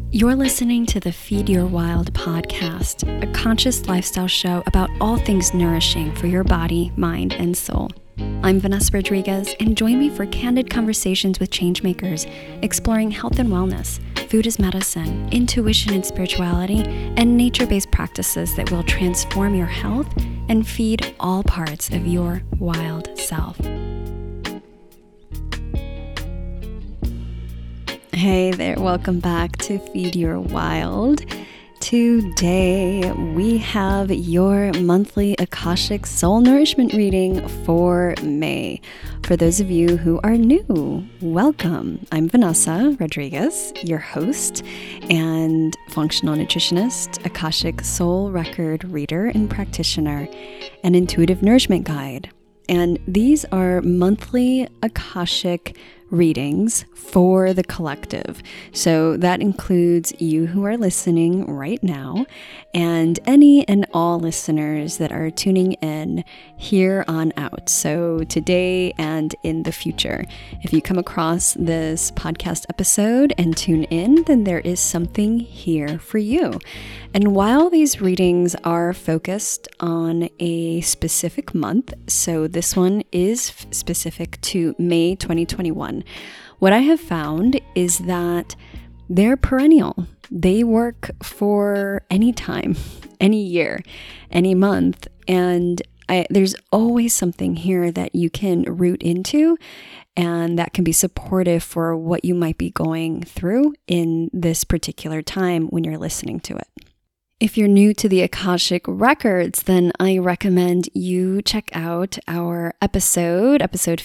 You're listening to the Feed Your Wild podcast, a conscious lifestyle show about all things nourishing for your body, mind, and soul. I'm Vanessa Rodriguez, and join me for candid conversations with changemakers, exploring health and wellness, food as medicine, intuition and spirituality, and nature-based practices that will transform your health and feed all parts of your wild self. Hey there, welcome back to Feed Your Wild. Today we have your monthly Akashic Soul Nourishment reading for May. For those of you who are new, welcome. I'm Vanessa Rodriguez, your host and functional nutritionist, Akashic Soul Record reader and practitioner, and intuitive nourishment guide. And these are monthly Akashic readings for the collective. So that includes you who are listening right now and any and all listeners that are tuning in here on out. So today and in the future. If you come across this podcast episode and tune in, then there is something here for you. And while these readings are focused on a specific month, so this one is specific to May 2021, what I have found is that they're perennial. They work for any time, any year, any month, and there's always something here that you can root into and that can be supportive for what you might be going through in this particular time when you're listening to it. If you're new to the Akashic Records, then I recommend you check out our episode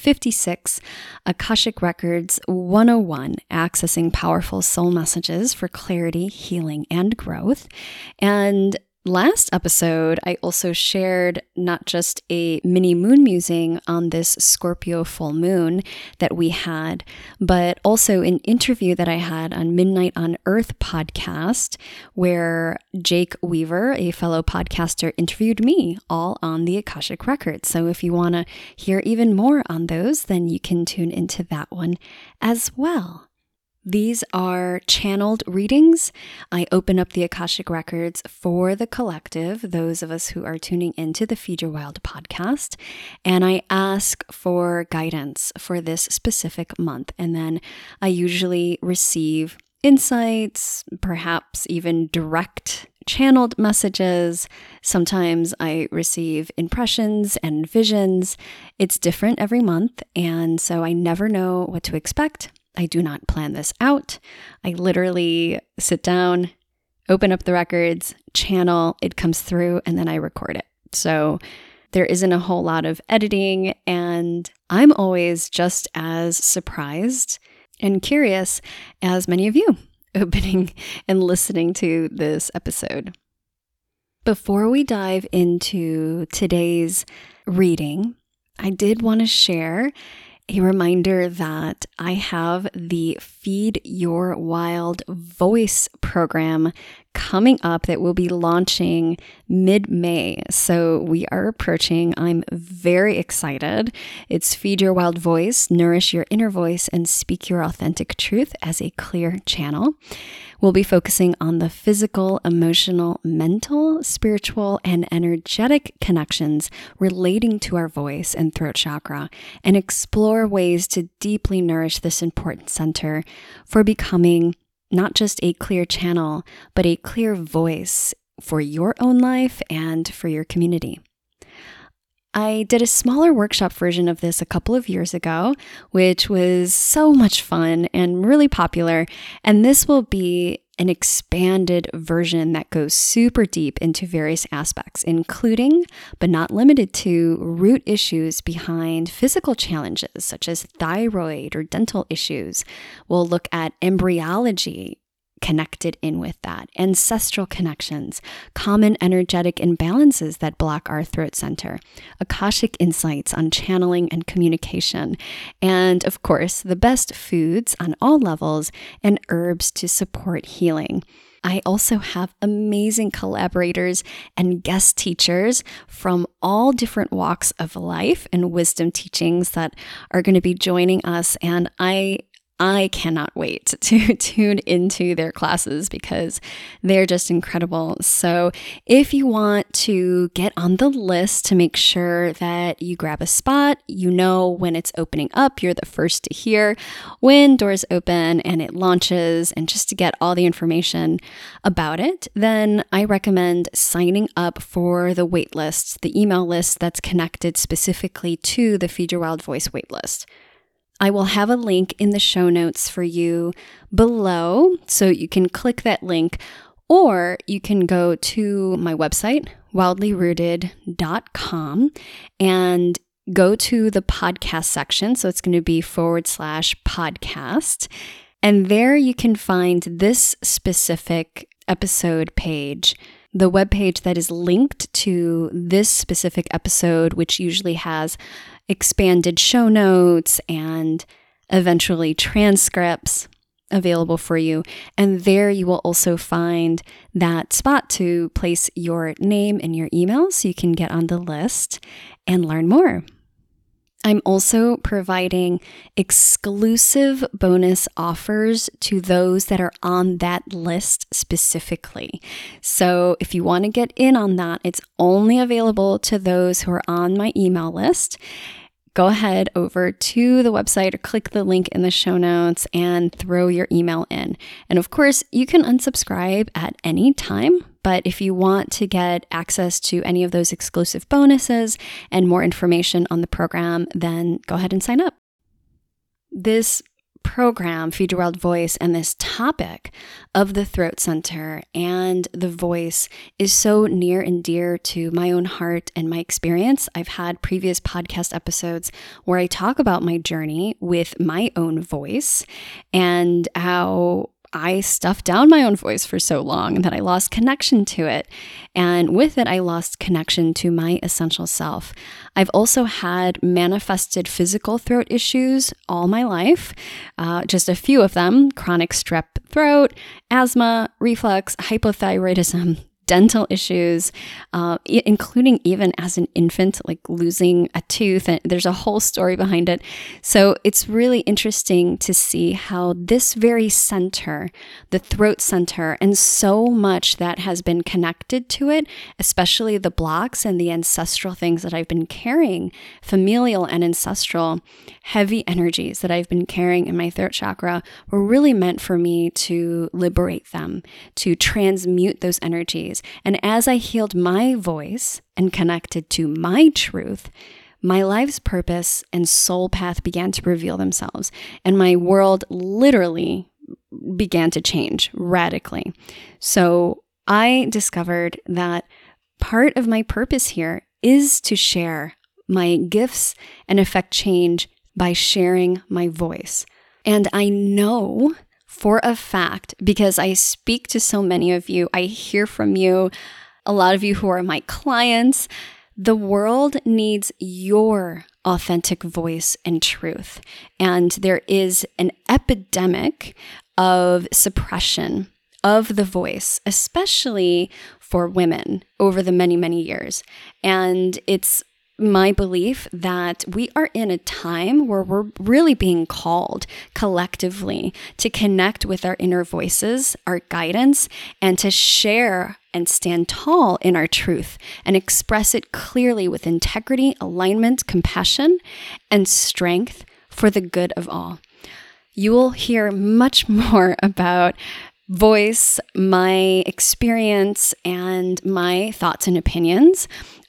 56, Akashic Records 101, Accessing Powerful Soul Messages for Clarity, Healing, and Growth. And last episode, I also shared not just a mini moon musing on this Scorpio full moon that we had, but also an interview that I had on Midnight on Earth podcast, where Jake Weaver, a fellow podcaster, interviewed me, all on the Akashic Records. So if you want to hear even more on those, then you can tune into that one as well. These are channeled readings. I open up the Akashic Records for the collective, those of us who are tuning into the Feed Your Wild podcast, and I ask for guidance for this specific month. And then I usually receive insights, perhaps even direct channeled messages. Sometimes I receive impressions and visions. It's different every month, and so I never know what to expect. I do not plan this out. I literally sit down, open up the records, channel, it comes through, and then I record it. So there isn't a whole lot of editing, and I'm always just as surprised and curious as many of you opening and listening to this episode. Before we dive into today's reading, I did want to share a reminder that I have the Feed Your Wild Voice program coming up that will be launching mid-May. So we are approaching. I'm very excited. It's Feed Your Wild Voice, Nourish Your Inner Voice, and Speak Your Authentic Truth as a clear channel. We'll be focusing on the physical, emotional, mental, spiritual, and energetic connections relating to our voice and throat chakra, and explore ways to deeply nourish this important center for becoming not just a clear channel, but a clear voice for your own life and for your community. I did a smaller workshop version of this a couple of years ago, which was so much fun and really popular. And this will be an expanded version that goes super deep into various aspects, including, but not limited to, root issues behind physical challenges such as thyroid or dental issues. We'll look at embryology connected in with that, ancestral connections, common energetic imbalances that block our throat center, Akashic insights on channeling and communication, and of course, the best foods on all levels and herbs to support healing. I also have amazing collaborators and guest teachers from all different walks of life and wisdom teachings that are going to be joining us, and I I cannot wait to tune into their classes because they're just incredible. So if you want to get on the list to make sure that you grab a spot, you know when it's opening up, you're the first to hear when doors open and it launches, and just to get all the information about it, then I recommend signing up for the waitlist, the email list that's connected specifically to the Feed Your Wild Voice waitlist. I will have a link in the show notes for you below, so you can click that link, or you can go to my website, wildlyrooted.com, and go to the podcast section. So it's going to be /podcast. And there you can find this specific episode page, the webpage that is linked to this specific episode, which usually has expanded show notes and eventually transcripts available for you. And there you will also find that spot to place your name and your email so you can get on the list and learn more. I'm also providing exclusive bonus offers to those that are on that list specifically. So if you want to get in on that, it's only available to those who are on my email list. Go ahead over to the website or click the link in the show notes and throw your email in. And of course, you can unsubscribe at any time, but if you want to get access to any of those exclusive bonuses and more information on the program, then go ahead and sign up. This program, Feed Your Wild Voice, and this topic of the throat center and the voice is so near and dear to my own heart and my experience. I've had previous podcast episodes where I talk about my journey with my own voice and how I stuffed down my own voice for so long and that I lost connection to it. And with it, I lost connection to my essential self. I've also had manifested physical throat issues all my life, just a few of them: chronic strep throat, asthma, reflux, hypothyroidism, dental issues, including even as an infant, like losing a tooth. And there's a whole story behind it. So it's really interesting to see how this very center, the throat center, and so much that has been connected to it, especially the blocks and the ancestral things that I've been carrying, familial and ancestral heavy energies that I've been carrying in my throat chakra, were really meant for me to liberate them, to transmute those energies. And as I healed my voice and connected to my truth, my life's purpose and soul path began to reveal themselves, and my world literally began to change radically. So I discovered that part of my purpose here is to share my gifts and affect change by sharing my voice. And I know for a fact, because I speak to so many of you, I hear from you, a lot of you who are my clients, the world needs your authentic voice and truth. And there is an epidemic of suppression of the voice, especially for women over the many, many years. And it's my belief that we are in a time where we're really being called collectively to connect with our inner voices, our guidance, and to share and stand tall in our truth and express it clearly with integrity, alignment, compassion, and strength for the good of all. You will hear much more about voice, my experience, and my thoughts and opinions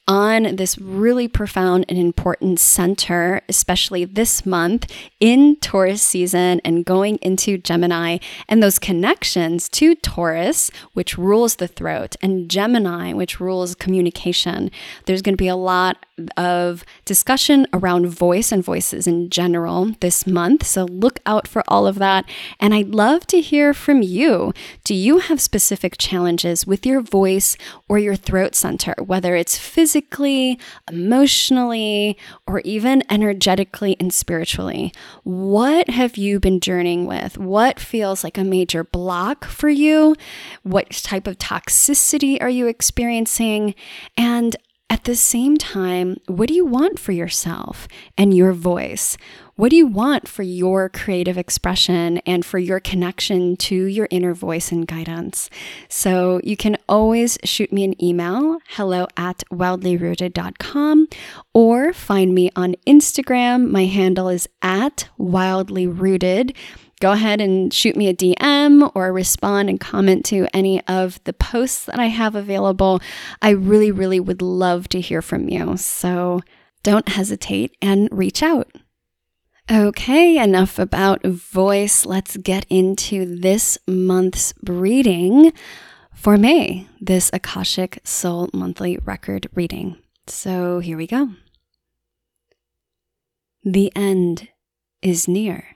on this really profound and important center, especially this month in Taurus season and going into Gemini, and those connections to Taurus, which rules the throat, and Gemini, which rules communication. There's going to be a lot of discussion around voice and voices in general this month, so look out for all of that. And I'd love to hear from you. Do you have specific challenges with your voice or your throat center, whether it's physically, emotionally, or even energetically and spiritually? What have you been journeying with? What feels like a major block for you? What type of toxicity are you experiencing? And at the same time, what do you want for yourself and your voice? What do you want for your creative expression and for your connection to your inner voice and guidance? So you can always shoot me an email, hello@wildlyrooted.com, or find me on Instagram. My handle is @wildlyrooted. Go ahead and shoot me a DM or respond and comment to any of the posts that I have available. I really, really would love to hear from you. So don't hesitate and reach out. Okay, enough about voice. Let's get into this month's reading for May, this Akashic Soul Monthly Record reading. So here we go. The end is near.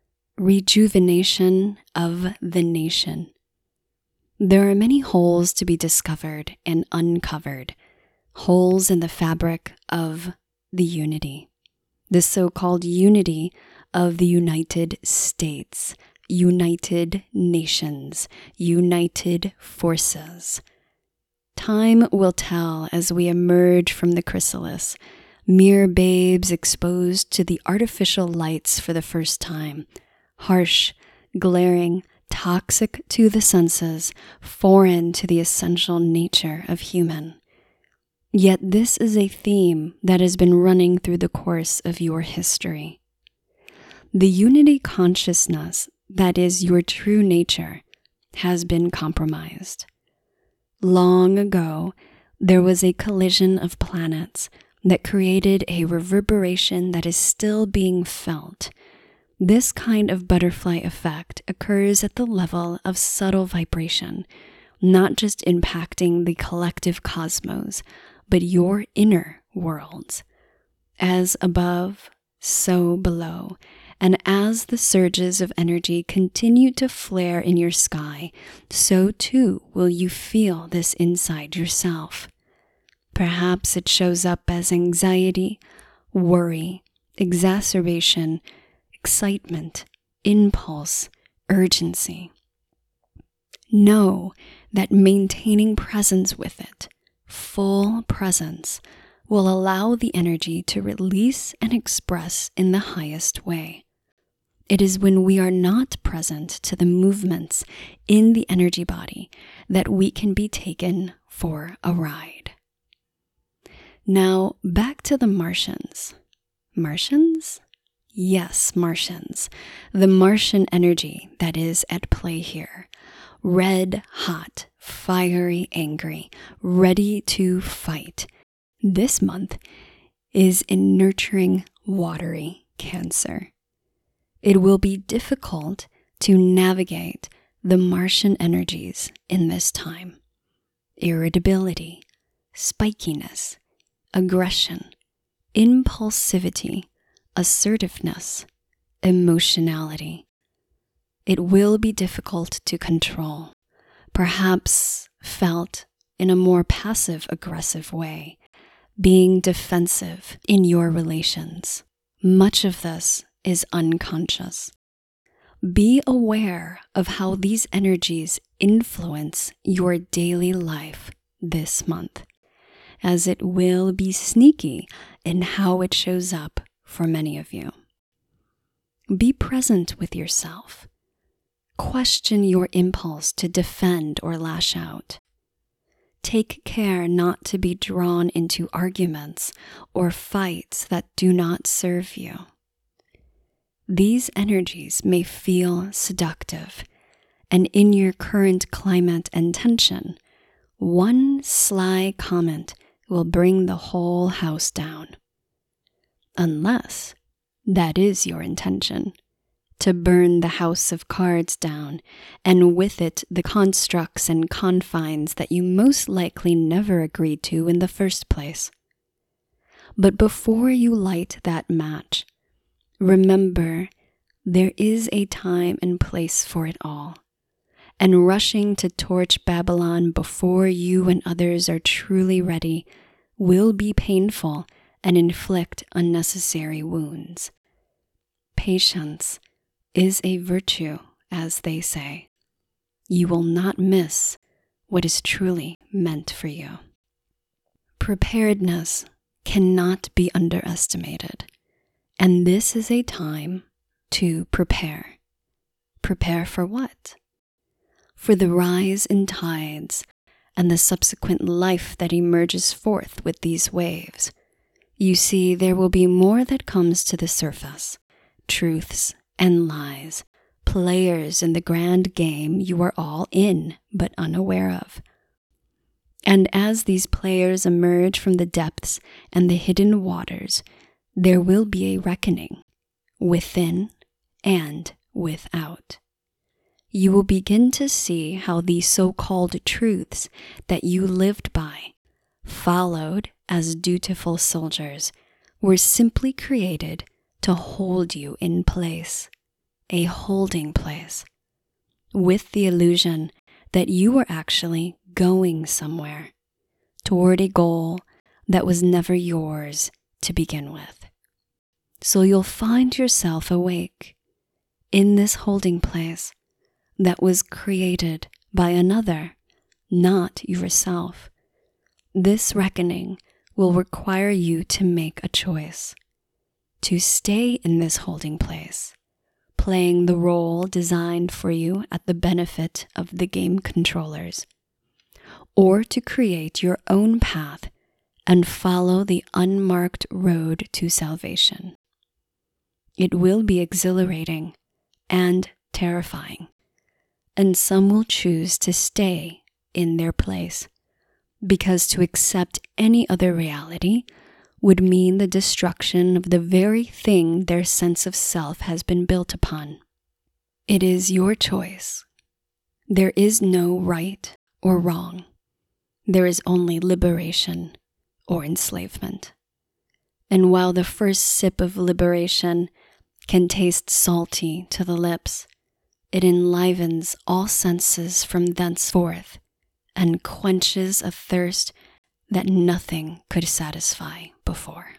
Rejuvenation of the nation. There are many holes to be discovered and uncovered, holes in the fabric of the unity. The so-called unity of the United States, United Nations, United Forces. Time will tell as we emerge from the chrysalis, mere babes exposed to the artificial lights for the first time, harsh, glaring, toxic to the senses, foreign to the essential nature of human. Yet this is a theme that has been running through the course of your history. The unity consciousness that is your true nature has been compromised. Long ago, there was a collision of planets that created a reverberation that is still being felt. This kind of butterfly effect occurs at the level of subtle vibration, not just impacting the collective cosmos, but your inner worlds. As above, so below. And as the surges of energy continue to flare in your sky, so too will you feel this inside yourself. Perhaps it shows up as anxiety, worry, exacerbation, excitement, impulse, urgency. Know that maintaining presence with it, full presence, will allow the energy to release and express in the highest way. It is when we are not present to the movements in the energy body that we can be taken for a ride. Now, back to the Martians. Martians? Yes, Martians. The Martian energy that is at play here. Red hot, fiery, angry, ready to fight. This month is in nurturing, watery Cancer. It will be difficult to navigate the Martian energies in this time. Irritability, spikiness, aggression, impulsivity, assertiveness, emotionality. It will be difficult to control, perhaps felt in a more passive-aggressive way, being defensive in your relations. Much of this is unconscious. Be aware of how these energies influence your daily life this month, as it will be sneaky in how it shows up for many of you. Be present with yourself. Question your impulse to defend or lash out. Take care not to be drawn into arguments or fights that do not serve you. These energies may feel seductive, and in your current climate and tension, one sly comment will bring the whole house down. Unless that is your intention, to burn the house of cards down, and with it the constructs and confines that you most likely never agreed to in the first place. But before you light that match, remember there is a time and place for it all, and rushing to torch Babylon before you and others are truly ready will be painful and inflict unnecessary wounds. Patience is a virtue, as they say. You will not miss what is truly meant for you. Preparedness cannot be underestimated, And this is a time to prepare. Prepare for what? For the rise in tides and the subsequent life that emerges forth with these waves. You see, there will be more that comes to the surface, truths and lies, players in the grand game you are all in but unaware of. And as these players emerge from the depths and the hidden waters, there will be a reckoning, within and without. You will begin to see how these so-called truths that you lived by, followed as dutiful soldiers, were simply created to hold you in place, a holding place, with the illusion that you were actually going somewhere, toward a goal that was never yours to begin with. So you'll find yourself awake in this holding place that was created by another, not yourself. This reckoning will require you to make a choice, to stay in this holding place, playing the role designed for you at the benefit of the game controllers, or to create your own path and follow the unmarked road to salvation. It will be exhilarating and terrifying, and some will choose to stay in their place, because to accept any other reality would mean the destruction of the very thing their sense of self has been built upon. It is your choice. There is no right or wrong. There is only liberation or enslavement. And while the first sip of liberation can taste salty to the lips, it enlivens all senses from thenceforth and quenches a thirst that nothing could satisfy before.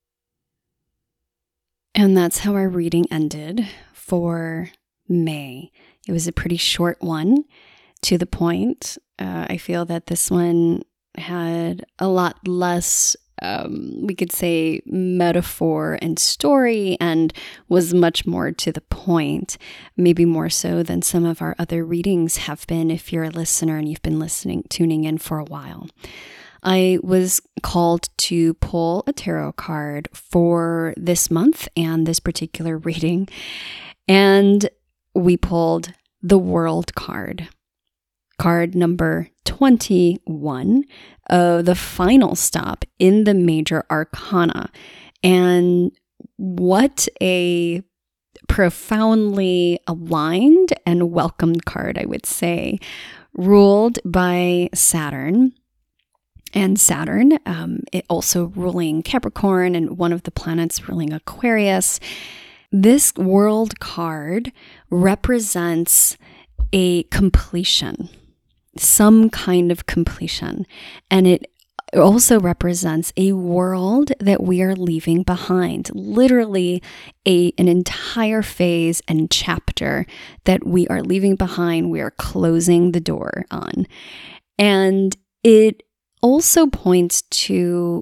And that's how our reading ended for May. It was a pretty short one, to the point. I feel that this one had a lot less, we could say, metaphor and story, and was much more to the point, maybe more so than some of our other readings have been if you're a listener and you've been tuning in for a while. I was called to pull a tarot card for this month and this particular reading, and we pulled the World card. Card number 21 of the final stop in the major arcana. And what a profoundly aligned and welcomed card, I would say, ruled by Saturn. And Saturn, it also ruling Capricorn and one of the planets ruling Aquarius. This World card represents a completion, some kind of completion. And it also represents a world that we are leaving behind, literally an entire phase and chapter that we are leaving behind, we are closing the door on. And it also points to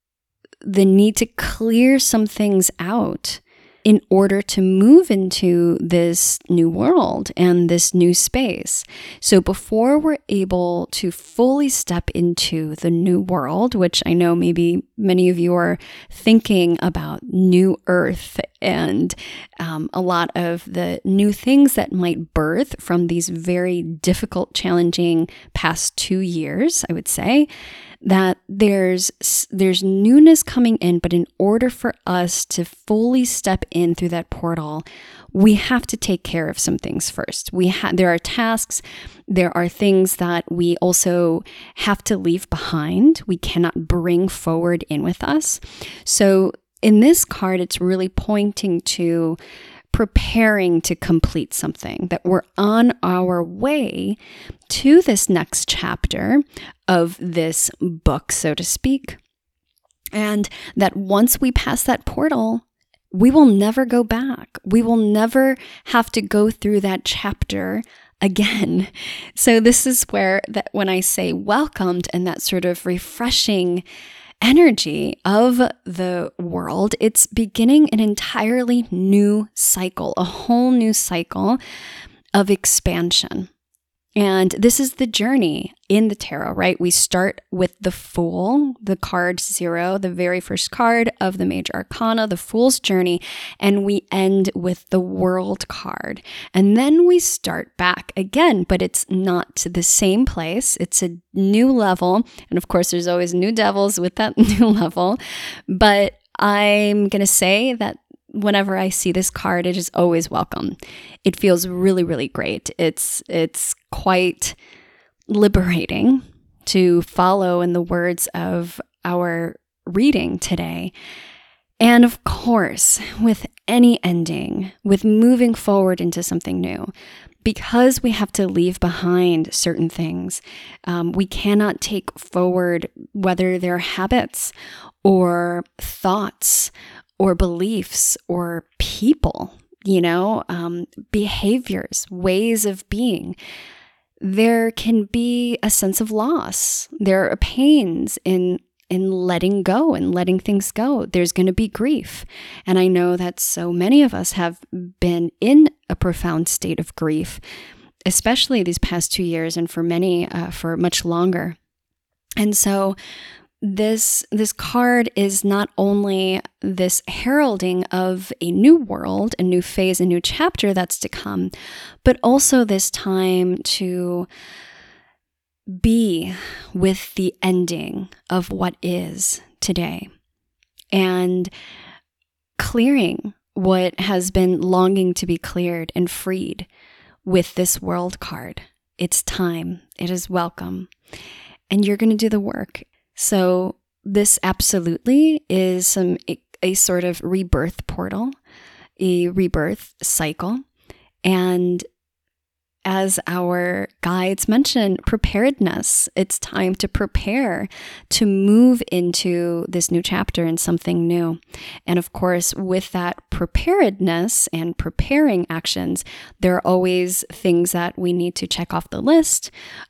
the need to clear some things out in order to move into this new world and this new space. So before we're able to fully step into the new world, which I know maybe many of you are thinking about new earth and a lot of the new things that might birth from these very difficult, challenging past 2 years, I would say, that there's newness coming in, but in order for us to fully step in through that portal, we have to take care of some things first. There are tasks, there are things that we also have to leave behind. We cannot bring forward in with us. So in this card, it's really pointing to preparing to complete something, that we're on our way to this next chapter of this book, so to speak. And that once we pass that portal, we will never go back. We will never have to go through that chapter again. So this is where that when I say welcomed and that sort of refreshing energy of the world, it's beginning an entirely new cycle, a whole new cycle of expansion. And this is the journey in the tarot, right? We start with the Fool, the card 0, the very first card of the major arcana, the Fool's journey, and we end with the World card. And then we start back again, but it's not to the same place. It's a new level. And of course, there's always new devils with that new level. But I'm going to say that whenever I see this card, it is always welcome. It feels really, really great. It's quite liberating to follow in the words of our reading today. And of course, with any ending, with moving forward into something new, because we have to leave behind certain things, we cannot take forward whether they're habits or thoughts or beliefs or people, behaviors, ways of being. There can be a sense of loss. There are pains in letting go and letting things go. There's going to be grief. And I know that so many of us have been in a profound state of grief, especially these past 2 years, and for many, for much longer. And so this card is not only this heralding of a new world, a new phase, a new chapter that's to come, but also this time to be with the ending of what is today and clearing what has been longing to be cleared and freed with this World card. It's time. It is welcome. And you're going to do the work. So this absolutely is a sort of rebirth portal, a rebirth cycle. And as our guides mention, preparedness. It's time to prepare to move into this new chapter and something new. And of course, with that preparedness and preparing actions, there are always things that we need to check off the list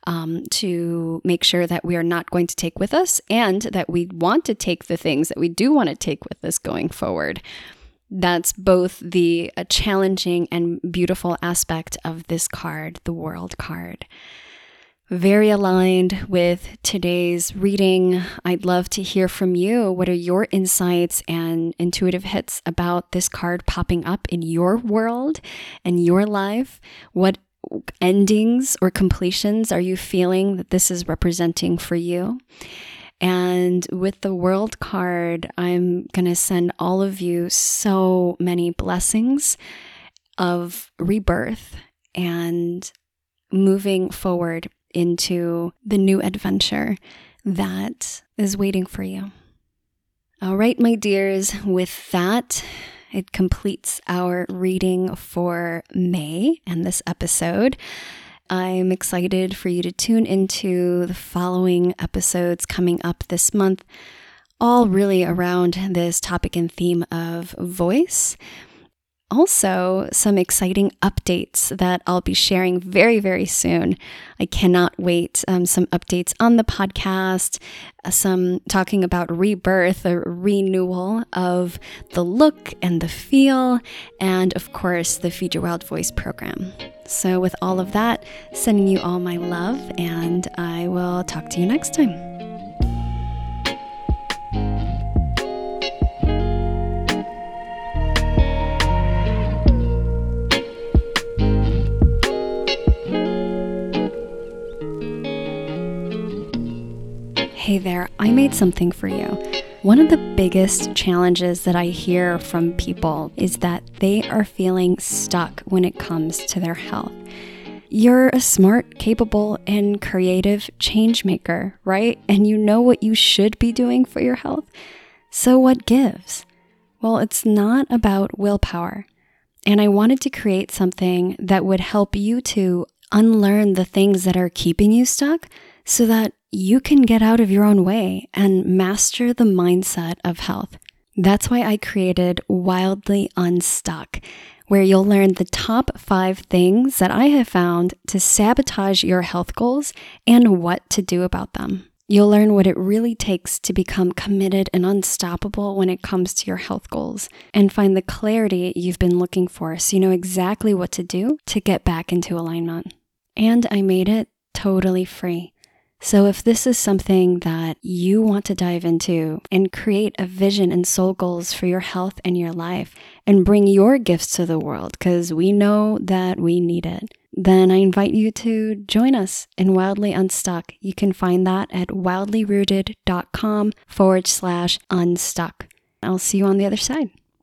to make sure that we are not going to take with us and that we want to take the things that we do want to take with us going forward. That's both the challenging and beautiful aspect of this card, the World card. Very aligned with today's reading. I'd love to hear from you. What are your insights and intuitive hits about this card popping up in your world and your life? What endings or completions are you feeling that this is representing for you? And with the World card, I'm going to send all of you so many blessings of rebirth and moving forward into the new adventure that is waiting for you. All right, my dears, with that, it completes our reading for May and this episode. I'm excited for you to tune into the following episodes coming up this month, all really around this topic and theme of voice. Also, some exciting updates that I'll be sharing very, very soon. I cannot wait. Some updates on the podcast, some talking about rebirth, a renewal of the look and the feel, and of course, the Feed Your Wild Voice program. So with all of that, sending you all my love, and I will talk to you next time. Hey there, I made something for you. One of the biggest challenges that I hear from people is that they are feeling stuck when it comes to their health. You're a smart, capable, and creative change maker, right? And you know what you should be doing for your health. So what gives? Well, it's not about willpower. And I wanted to create something that would help you to unlearn the things that are keeping you stuck so that you can get out of your own way and master the mindset of health. That's why I created Wildly Unstuck, where you'll learn the top 5 things that I have found to sabotage your health goals and what to do about them. You'll learn what it really takes to become committed and unstoppable when it comes to your health goals, and find the clarity you've been looking for so you know exactly what to do to get back into alignment. And I made it totally free. So if this is something that you want to dive into and create a vision and soul goals for your health and your life and bring your gifts to the world, because we know that we need it, then I invite you to join us in Wildly Unstuck. You can find that at wildlyrooted.com/unstuck. I'll see you on the other side.